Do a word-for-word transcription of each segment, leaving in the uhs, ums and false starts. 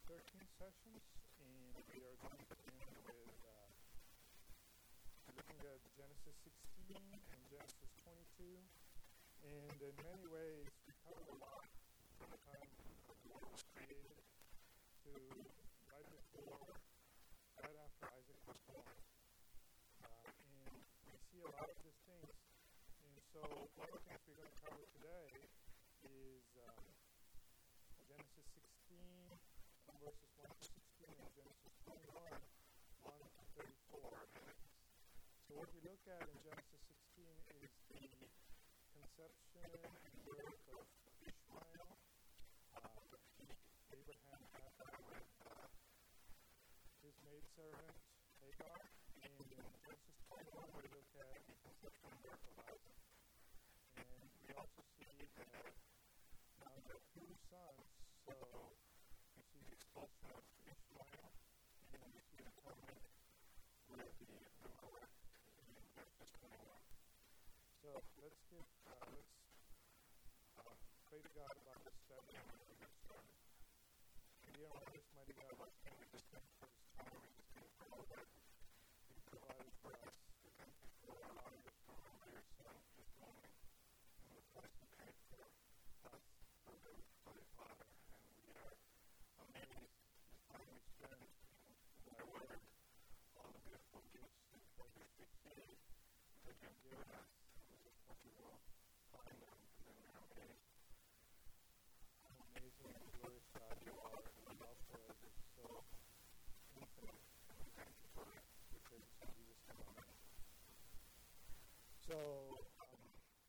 thirteen sessions, and we are going to end with uh, looking at Genesis sixteen and Genesis twenty-two. And in many ways, we covered a lot from the time the world was created to right before, right after Isaac was born. Uh, and we see a lot of these things. And so one of the things we're going to cover today is uh, Genesis sixteen, verses one to sixteen, and Genesis twenty-one, one to thirty-four. So what we look at in Genesis sixteen is the conception and birth of Ishmael, uh, Abraham had with uh, his maidservant Hagar, and in Genesis twenty-one we look at the conception and birth of Isaac. And we also see that now there are two sons, so we see the expulsion of Ishmael, and we see the covenant with the Amalek in Genesis twenty-one. So let's get, uh, let's uh, pray to God about this study and we'll get started. Dear Lord, mighty God, we thank you this time for this time. We just thank you for all that you provided for us. We thank you for allowing us to remember your Son this morning and the price you paid for us, for the, for the Father. And we are amazed this time we spend in thy word, all the beautiful gifts and treasures we see that you have given us. What you will find them, and then we are amazed. How amazing and glorious God you are, and the love for us is so infinite, and we thank you for it. We pray this in Jesus' name, amen. So, um,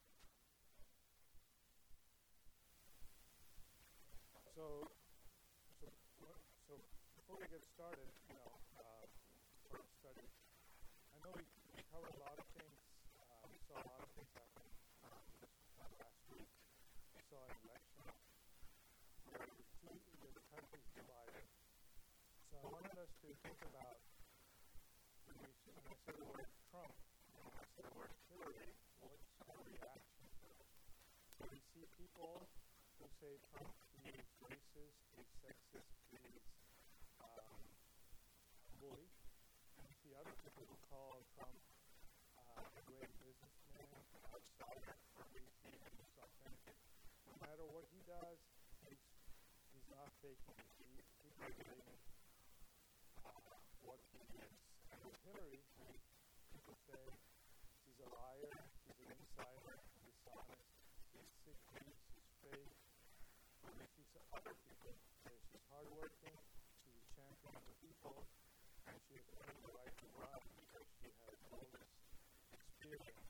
so, so, so before we get started, you know, uh, for the study, I know we, we covered a lot of things. Uh, we saw a lot of things happen um, this uh, last week. We saw an election where the, two, the country is divided. So I wanted us to think about, when, we, when I say the word Trump, and when I say the word Hillary, what's our reaction to it? So we see people who say Trump is racist, he's sexist, he's um, a bully. And we see other people who call Trump Uh, a great businessman, outsider, or we see him as authentic. No matter what he does, he's, he's not faking it. He, he's regulating uh, what he is. And with Hillary, people say she's a liar, she's an insider, dishonest, she's sick, she's fake. And we see some other people say she's hardworking, she's a champion of the people, and she has earned the right to run because she has all this experience.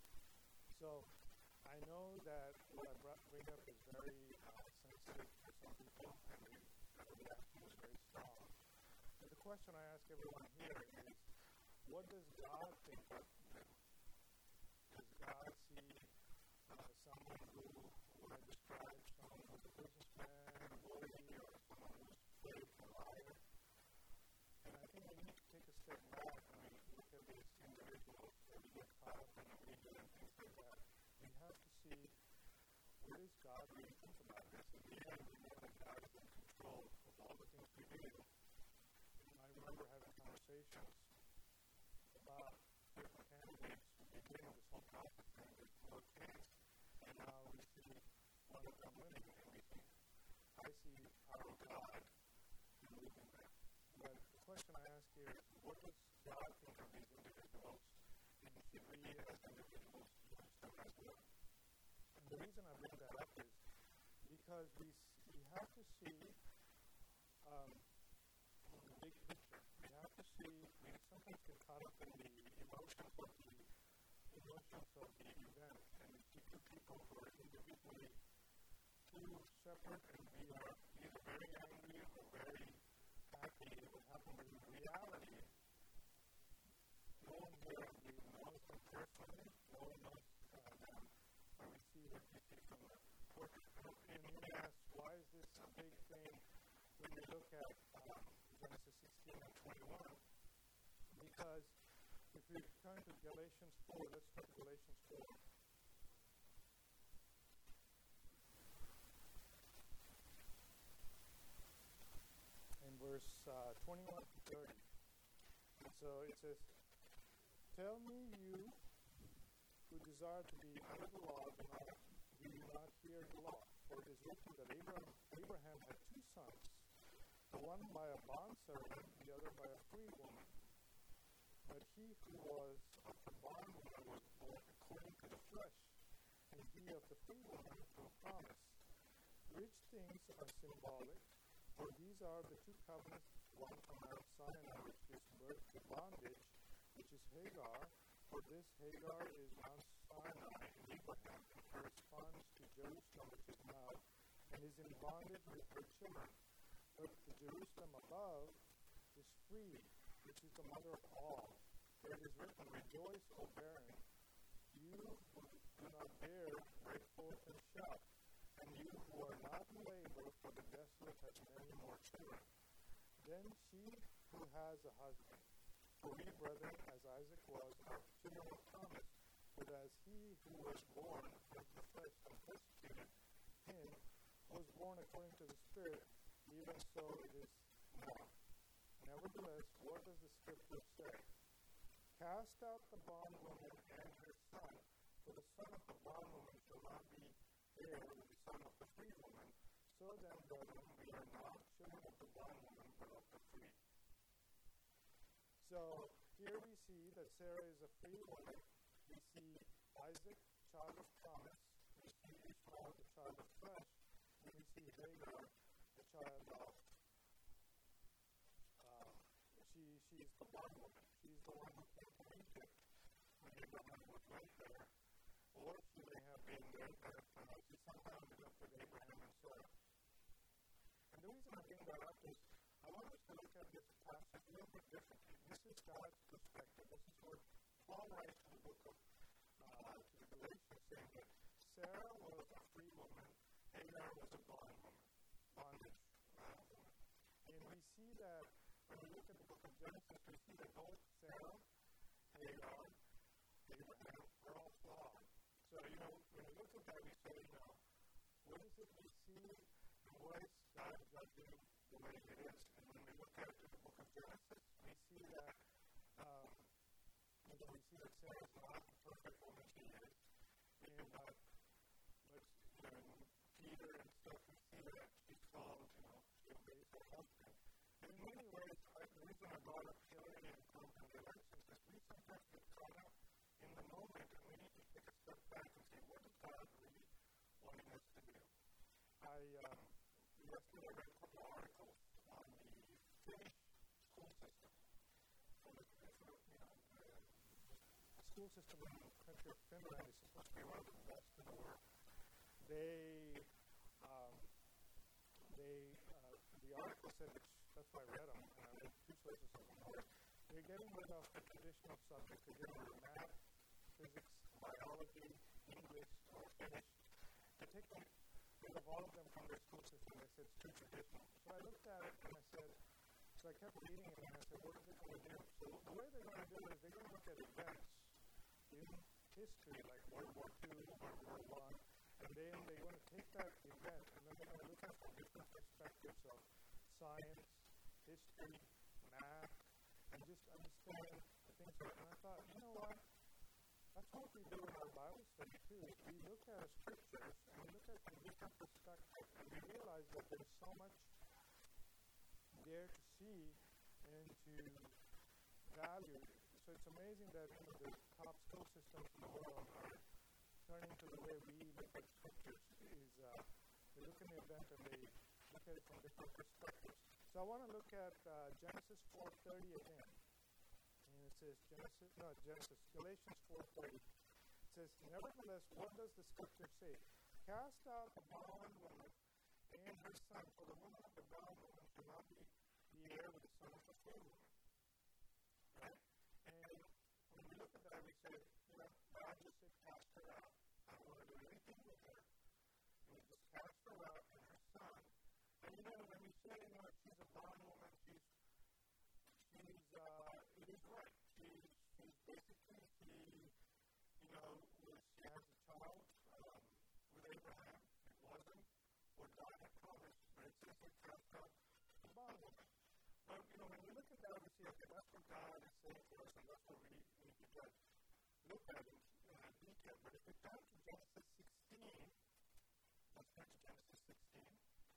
So I know that what I brought, bring up is very uh, sensitive for some people, and the, the reaction is very strong. But the question I ask everyone here is, what does God think of them? Does God see uh, someone who, who I describe, someone who's a businessman, a bully, or someone who's fake, a liar? And I think we need to take a step back and we look at these individuals that we get caught up in the media and things like that. We have to see, what does God really think about this? In the end, we know that God is in control of all the things we do. And I remember having conversations about different candidates who began this whole process and there's no chance. And now we see one of them winning, and we think, I see the power of God in moving that. But the question I ask here is, what does God think of these individuals? And should we as individuals use them as well? And the reason I bring that up is because we we have to see um, the big picture. We have to see, we sometimes get caught up in the emotions of the emotions of the event, and we see two people who are individually two separate, and we are either very angry or very happy it would happen, but in reality, no one here really knows them personally, no one knows uh, them, when we see what we see from the portrait. And you may ask, why is this a big thing when we look at um, Genesis sixteen and twenty-one? Because if we turn to Galatians four, let's turn to Galatians four. In verse uh, twenty-one to thirty. And so it says, "Tell me, you who desire to be under the law, do not, do not hear the law. For it is written that Abraham, Abraham had two sons, the one by a bondservant, the other by a free woman. But he who was of the bondwoman was born according to the flesh, and he of the free woman through promise. Which things are symbolic? For these are the two covenants, one from Mount Sinai, which gives birth to bondage, which is Hagar. For this Hagar is Mount Sinai in Abraham, and corresponds to Jerusalem, which is now, and is in bondage with her children. But the Jerusalem above is free, which is the mother of all. For it is written, Rejoice, O barren, you who do not bear, break forth and shout. And you who are not in labor, for the desolate has many more children. Then she who has a husband, for we, brethren, as Isaac was, are children of promise. But as he who was born of the flesh and persecuted him, was born according to the Spirit, even so it is now. Nevertheless, what does the Scripture say? Cast out the bondwoman and her son, for the son of the bondwoman shall not be heir with the son of the free woman. So then, brethren, we are not children of the bondwoman, but of the free." So here we see that Sarah is a free woman. We see Isaac, child of promise. We see Ishmael, the child of flesh. And we see Hagar, the child of, uh, she, she's the bondwoman. She's the one who came from Egypt when Abraham was right there. Or she may have been there, but uh, she somehow ended up with Abraham and Sarah. And the reason I bring that up is I want us to look at this passage a little bit differently. This is God's perspective. This is what Paul writes in the book of uh, to the Galatians, saying that Sarah was a free woman, Hagar was a bondwoman, bondage uh, woman. And we see that when we look at the book of Genesis, we see that both Sarah, Hagar, Abraham are all flawed. So, you know, when we look at that, we say, you know, what is it we see, and why is God judging the way it is? And when we look at it in the book of Genesis, we see that, um, you know, we see that Sarah is not the perfect woman she is. And, uh, but, you know, in Peter and stuff, we see that she's called, you know, she obeys her husband. And in many ways, I, the reason I brought up Hillary and Trump and the elections is we sometimes get caught up in the moment, and we need to take a step back and say, what is God really wanting us to do? I, um, yesterday I read a couple of articles on the Finnish school system. So the, so, you know, the, the school system in the country of Finland is supposed to be one of the best in the world. They, um, they, uh, the article said, which, that's why I read them, and I read two sources of them. They're getting rid of the traditional subjects. They're getting rid of math, physics, biology, English, or Finnish. They're taking rid of all of them from their school system. They said it's too traditional. So I looked at it and I said, so I kept reading it and I said, what is it going to do? So the way they're going to do it is they're going to look at events in history, like World War Two, World War One, and then they're going to take that event and then they're going to look at it from different perspectives of science, history, math, and just understand the things that, and I thought, you know what? That's what we do in our Bible study too. We look at the scriptures and we look at from different perspectives, and we realize that there's so much there to see and to value. So it's amazing that you know, the top school systems in the world are turning to the way we look at scriptures. Is uh, they look at the event and they look at it from different perspectives. So I want to look at uh, Genesis four thirty again. And it says Genesis, no, Genesis, Galatians four thirty. It says, nevertheless, what does the scripture say? Cast out the bondwoman and her son, for the woman of the bondwoman shall not be the heir with the son of the free woman. Right? And when we look at that, we say, you know, God just said, cast her out. I don't want to do anything with her. And we just cast her out and her son. And you know, when we say, you know, she's a bondwoman, she's, she's, uh, it is right. She's, she's basically, she, you know, was, she has a child um, with Abraham. It wasn't what God had promised, but it says it cast out the bondwoman. look at in uh, detail. But if we turn to Genesis sixteen, let's turn to Genesis sixteen.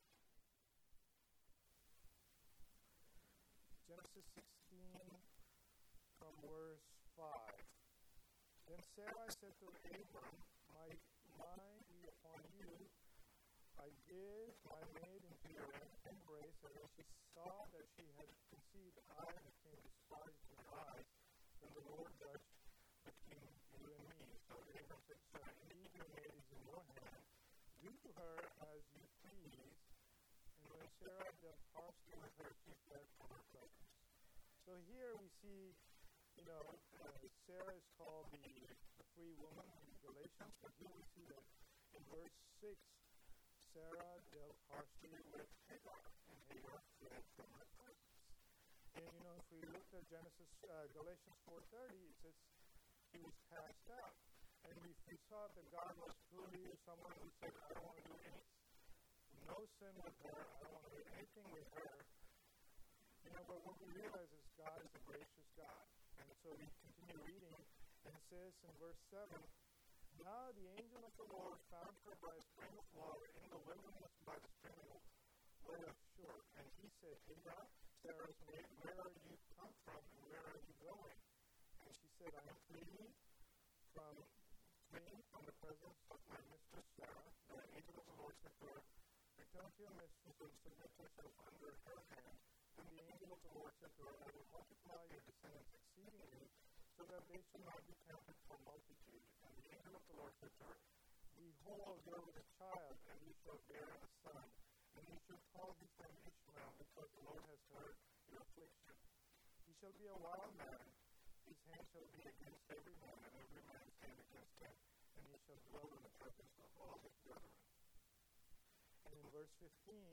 Genesis sixteen from verse five. Then Sarai said to Abram, My mind be upon you. I give my maid into your embrace, and when she saw that she had conceived, I became despised in her eyes. Then the Lord judged between you and me. So Abram said, Sarah, indeed your maid is in your hand. Do to her as you please. And when Sarah dealt harshly with her, she fled from her presence. So here we see, you know, uh, Sarah is called the, the free woman in Galatians, but here we see that in verse six, Sarah dealt harshly with Hagar, and Hagar fled from her presence. And you know, if we look at Genesis, uh, Galatians four thirty, it says she was cast out. And we, we saw that God was truly someone who said, I don't want to do anything. No sin with her, I don't want to do anything with her. You know, but what we realize is God is a gracious God. And so we continue reading, and it says in verse seven, Now the angel of the Lord found her by a spring of water in the wilderness by the spring of way of Shur. And he said, Hagar, Sarah's maid, where are you come from, and where are you going? And she said, I am fleeing from, fleeing from the presence of my mistress Sarah. And the angel of the Lord said to her, Return to your mistress and submit yourself under her hand. And the angel of the Lord said to her, I will multiply your descendants exceedingly, so that they shall not be counted for multitude. And the angel of the Lord said to her, Behold, you are with a child, and you shall bear a son, and you shall call his name Ishmael, because the Lord has heard your affliction. He shall be a wild man, his hand shall be against every man, and every man's hand against him, and he shall dwell in the presence of all his brethren. And in verse fifteen,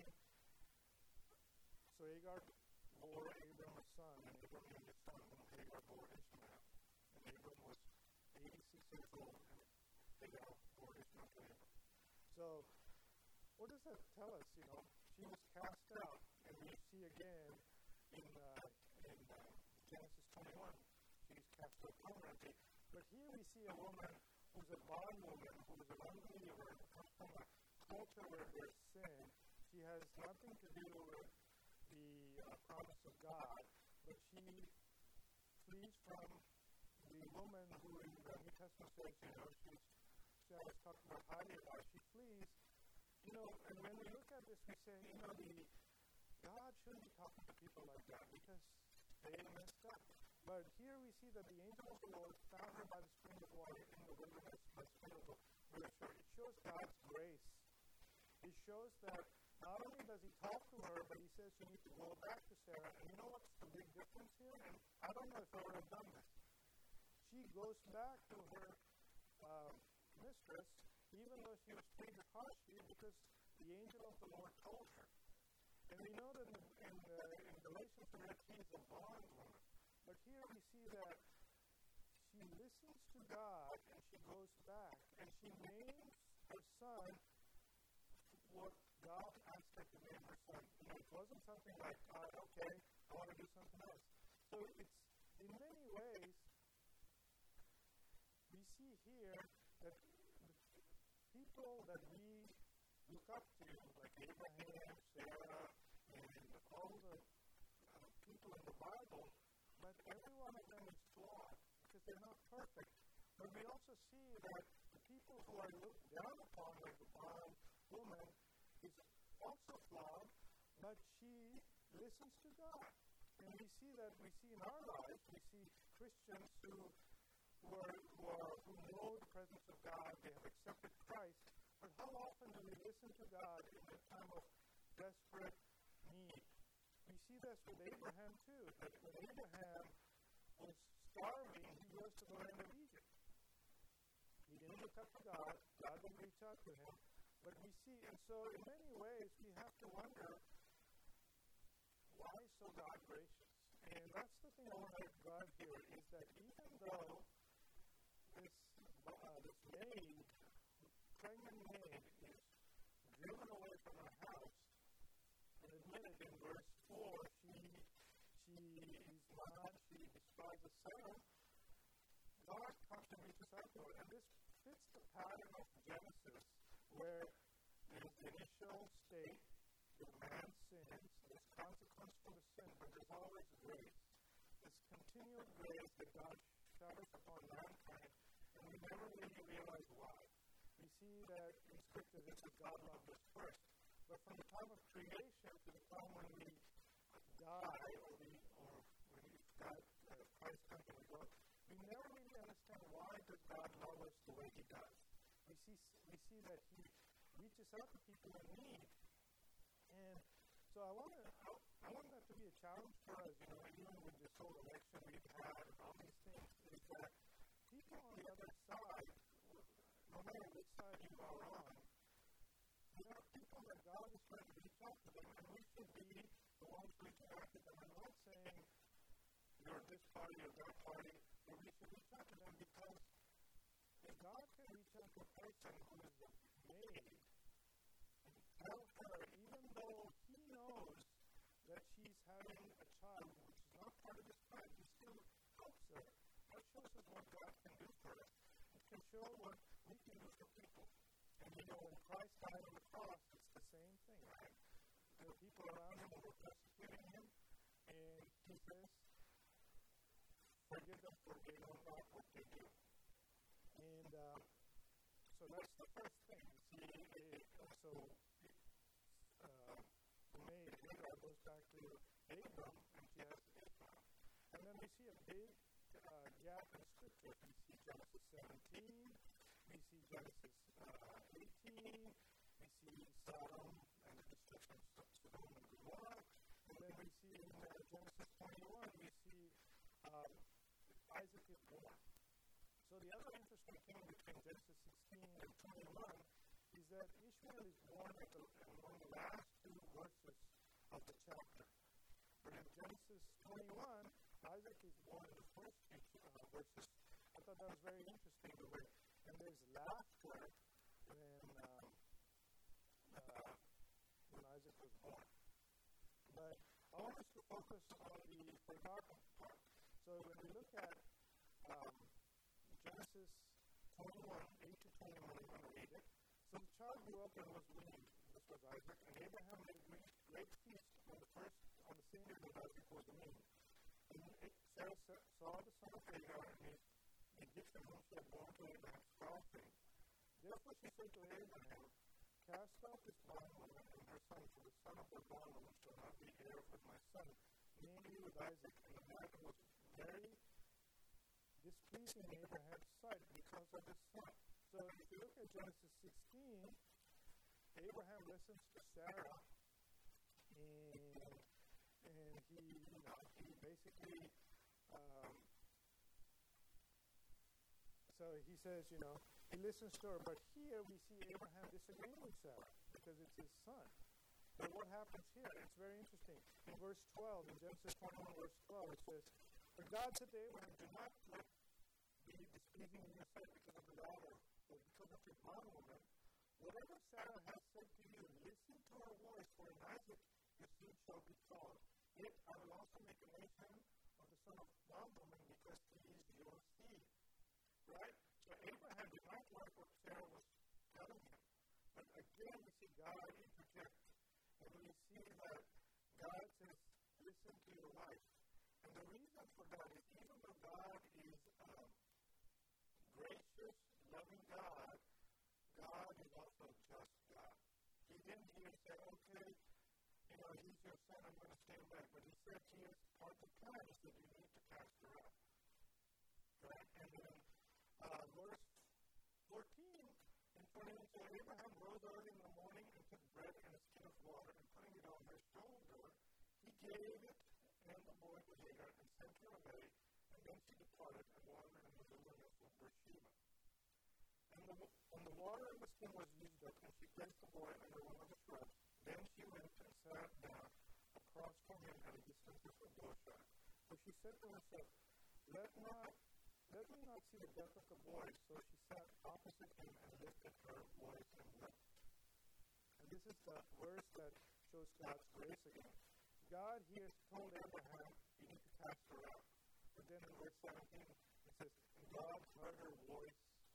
so Hagar bore Abram a son, and Abram named his son, whom Hagar bore Ishmael. And Abram was eighty-six years old, and Hagar bore Ishmael to Abram. So, what does that tell us? You know, she was cast out, and we see again in uh, in uh, Genesis twenty-one, she's cast out permanently. But here we see a woman who's a bondwoman, who is an unbeliever, who comes from a culture where there's sin. She has nothing to do with the uh, promise of God, but she flees from the woman who in the New Testament says, you know, she's, she always talks about highly about, she flees, you know, and when we look at this, we say, you know, the God shouldn't be talking to people like that because they messed up. But here we see that the angel of the Lord found her by the spring of water in the wilderness, by the spring of water. It shows God's grace. It shows that not only does he talk to her, but he says you need to go back to Sarah. And you know what's the big difference here? And I don't know if I would have done this. She goes back to her uh, mistress, even though she was treated harshly, because the angel of the Lord told her. And we know that in, in, uh, in Galatians that she is a bondwoman. But here we see that she listens to God and she goes back and she names her son what God asked her to name her son. You know, it wasn't something like, uh, okay, I want to do something else. So it's, in many ways, we see here that the people that we look up to, like Abraham, Sarah, and all the uh, people in the Bible, but every one of them is flawed because they're not perfect. But we also see that the people who are looked down upon, like the bond woman, is also flawed, but she listens to God. And we see that, we see in our lives, we see Christians who, who, are, who, are, who know the presence of God, they have accepted Christ, but how often do we listen to God in a time of desperate need? We see this with Abraham too, that when Abraham was starving, he goes to the land of Egypt. He didn't look up to God, God didn't reach out to him, but we see, and so in many ways we have to wonder, why is so God gracious? And that's the thing I want to drive here, is that even though this, uh, this maid, pregnant maid, is driven away from her house, and admitted in verse four, she, she is not, she despises Sarah, God comes to meet story. And this fits the pattern of Genesis, where there's the initial state, the man sins, there's consequence for the sin, but there's always grace. This continual grace that God showers upon mankind, and we never really realize why. We see that in Scripture that God loved us first. But from the time of creation to the time when we die, or we, or when we, God, uh, Christ comes and we go, we never really understand why does God love us the way He does. We see, we see that He reaches out to people in need. And so I want to, I, I want that to be a challenge for us, you know, even with this whole election we've had and all these things, is that people on the other side, no matter which side you are on, there are people that God is trying to reach out to them, and we should be the ones reaching out to them. I'm not saying you're this party or that party, but we should reach out to them because if God can reach out to a person who is made and tell her, even though He knows that she's having a child which is not part of this plan, He still helps her. That shows us what God can do for us. It can show what we can do for people. And you know, when Christ died on the cross, it's the same thing, right? There were people around Him who were persecuting Him, and He says, forgive them for they don't know what they do. And uh, so that's the first thing. See, uh, so uh, the maid, Hagar, goes back to Abram, and she has Abraham. And then we see a big uh, gap in Scripture. We see Genesis seventeen, we see Genesis uh, eighteen, we see Sodom and the destruction of Sodom and Gomorrah, and then we see in uh, Genesis twenty-one, we see um, Isaac is born. So the other interesting thing between Genesis sixteen and twenty-one is that Ishmael is born at the, among the last two verses of the chapter. But in Genesis twenty-one, Isaac is born in the first two uh, verses. I thought that was very interesting the way. And there's laughter when, um, uh, when Isaac was born. But I want us to focus on the forgotten part. So when we look at um, Genesis twenty-one, eight to twenty-one, I'm going to read it. So the child grew up and was weaned. This was Isaac. And Abraham made a great, great feast on the first, on the same day that Isaac was weaned. And Sarah saw the son of Hagar and his Egyptian whom she had born to Abraham, scoffing. Therefore she said to Abraham, cast out this bondwoman and her son, for the son of the bondwoman shall not be heir with my son, namely with Isaac. And the matter was very displeasing in Abraham's sight because of his son. So if you look at Genesis sixteen, Abraham listens to Sarah, and and he, you know, he basically, um, so he says, you know, he listens to her, but here we see Abraham disagreeing with Sarah because it's his son. But what happens here? It's very interesting. In verse twelve, in Genesis twenty-one, verse twelve, it says, but God said to Abraham, do not let be displeasing in your sight because of the daughter, or because of your bondwoman. Whatever Sarah has said to you, listen to her voice, for in Isaac your seed shall be called. Yet I will also make a nation of the son of bondwoman, because he is your seed. Right? So Abraham did not like what Sarah was telling him. But again, we see God interject. And we see that God says, listen to your wife. And the reason for that is even though God is um, gracious, loving God, God is also a just God. He didn't here say, okay, you know, he's your son, I'm going to stand back. But he said, here's part of the plan. He said, you need to cast her out. Right? And then uh, verse fourteen and twenty-one says, Abraham rose early in the morning and took bread and a skin of water, and putting it on her shoulder, he gave it and the boy to Hagar and sent her away, and then she departed and wandered in the wilderness of Beersheba. And the, when the water in the skin was used up, and she placed the boy under one of the shrubs, then she went and sat down across from him at a distance of a bowshot. So she said to herself, let not let me not see the death of the boy. So she sat opposite him and lifted her voice and wept. And this is the verse that shows God's grace again. God here told Abraham, you need to cast her out. But then in verse seventeen, it says, and God heard her voice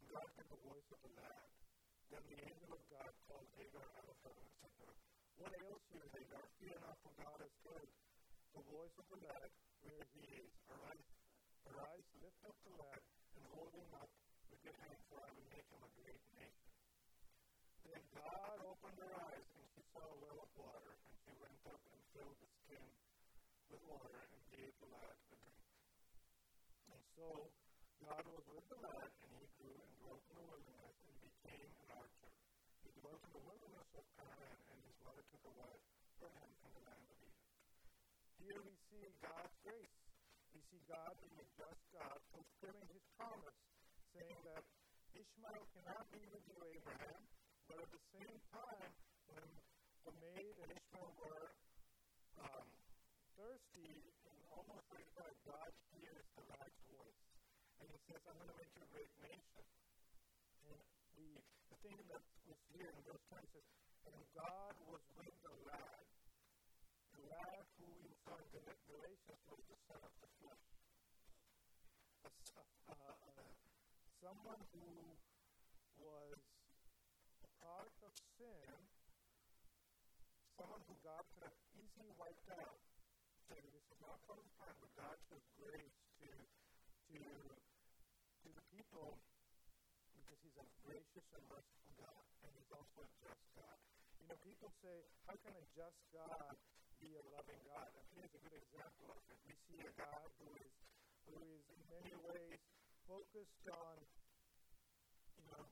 God heard the voice of the lad. Then the angel of God called Hagar out of heaven and said to her, What ails you, Hagar? Fear not, for God has heard the voice of the lad where he is. Arise, arise, lift up the lad, and hold him up with your hand, for I will make him a great nation. Then God opened her eyes, and she saw a well of water, and she went up and filled the skin with water and gave the lad a drink. And so God was with the lad, and he grew and dwelt in the wilderness and became an archer. He dwelt in the wilderness of Canaan, and his mother took a wife for him from the land of Egypt. Here we see God's grace. We see God being a just God, fulfilling his promise, saying that Ishmael cannot be with you, Abraham, but at the same time, when the maid and Ishmael were um, thirsty and almost ready to die, God hears the lad's voice. And he says, I'm going to make you a great nation. And the, the thing that was here in verse twenty says, and God was with the lad. The lad who in some Galatians was the son of the flesh. A, uh, uh, someone who was a product of sin, someone who God could have easily wiped out. So this is not part of the plan, but God shows grace to, to, to the people because he's a gracious and merciful God, and he's also a just God. You know, people say, how can a just God be a loving God? And here's a good example of it. We see a God who is, who is in many ways focused on, you know,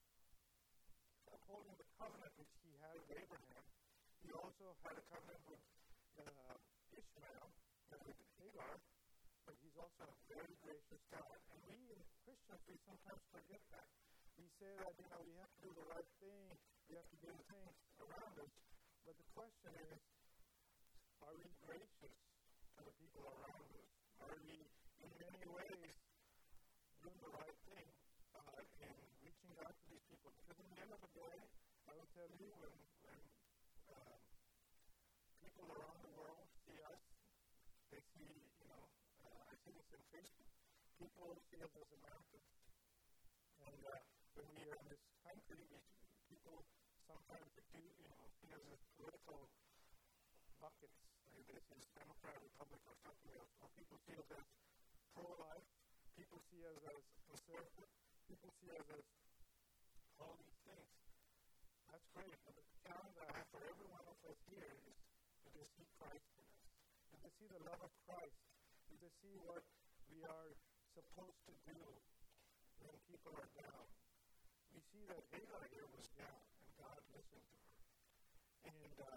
upholding the covenant which he had with Abraham. He also had a covenant with uh, Ishmael and with Hagar, but he's also a very gracious God. And we in Christians, we sometimes forget that. We say that, you know, we have to do the right thing, we have to do the things around us, but the question is, are we gracious to the people around us? Are we, in many ways, doing the right thing uh, in reaching out to these people? Because in the end of the day, I will tell you, when, when um, people around the world see us, they see, you know, uh, I see this in Facebook, people see us as Americans. And uh, when we are in this country, we, people sometimes do, you know, see us as political buckets. Like this is Democrat, Republic, or something else. Or people see us as pro-life. People see us as conservative. People see us as all these things. That's great. But the challenge I have for every one of us here is, do they see Christ in us? Do they see the love of Christ? Do they see what we are supposed to do when people are down? We see that Hagar here was down, and God listened to her. And um,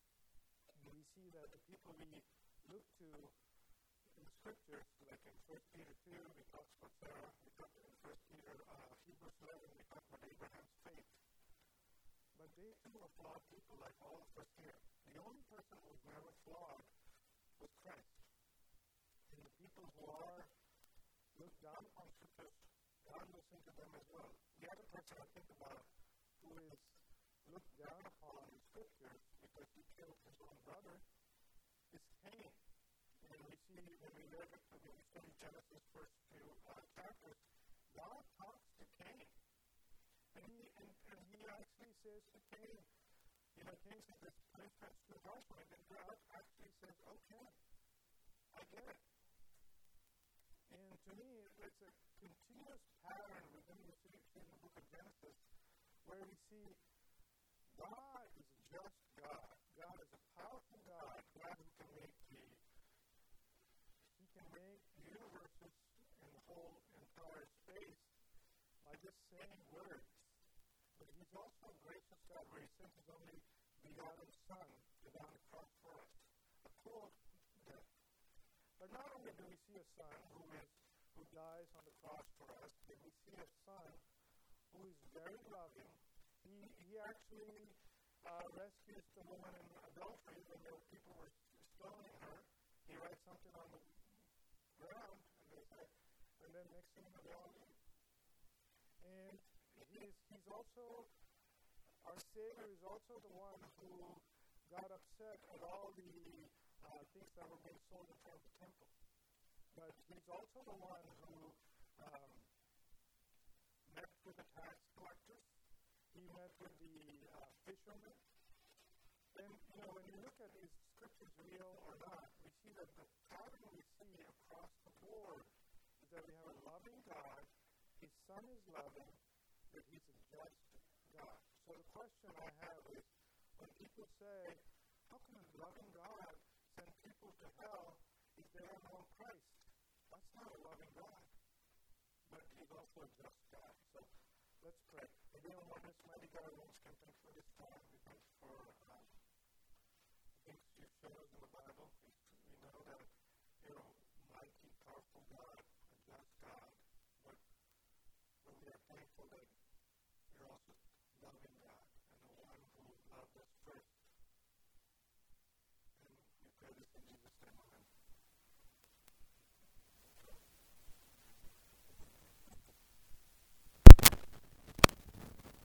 we see that the people we look to in the scriptures, like in First Peter two, we talk about Sarah, we talk in First Peter, uh, Hebrews eleven, we talk about Abraham's faith. But they too are flawed people like all of us here. The only person who was never flawed was Christ. And the people who are looked down upon scriptures, God listened to them as well. The other person I think about who is looked down upon in scriptures because he killed his own brother is Cain. And we see when we read it, when we study Genesis first few uh, chapters, God talks to Cain. And he, and, and he actually says to Cain, you know, Cain says this punishment's too harsh for him, and God actually says, okay, I get it. And to me, it's a continuous pattern within the series in the book of Genesis where we see God is a just God. God is a powerful God. God who can make the, he can make universes and the whole entire space by just saying words. But he's also a gracious God where he sent his only begotten Son to die on the cross for us. A cruel death. But not only do we see a Son who is who dies on the cross for us, but we see a Son who is very loving. He he actually uh, rescues the woman in adultery when there were people were stoning her. He writes something on the ground, and they say, and then next thing you know, they all leave. And he's he's also our Savior is also the one who got upset at all the uh, things that were being sold in front of the temple. But he's also the one who um, met with the tax collectors. He met with the uh, fishermen. And, you know, when you look at is scriptures real or not, we see that the pattern we see across the board is that we have a loving God. His Son is loving, but He's a just God. So the question I have is, when people say, how can a loving God send people to hell if they don't know Christ? That's not a loving God. But He's also a just God. So let's pray. Maybe on this mighty God, let's continue for this time.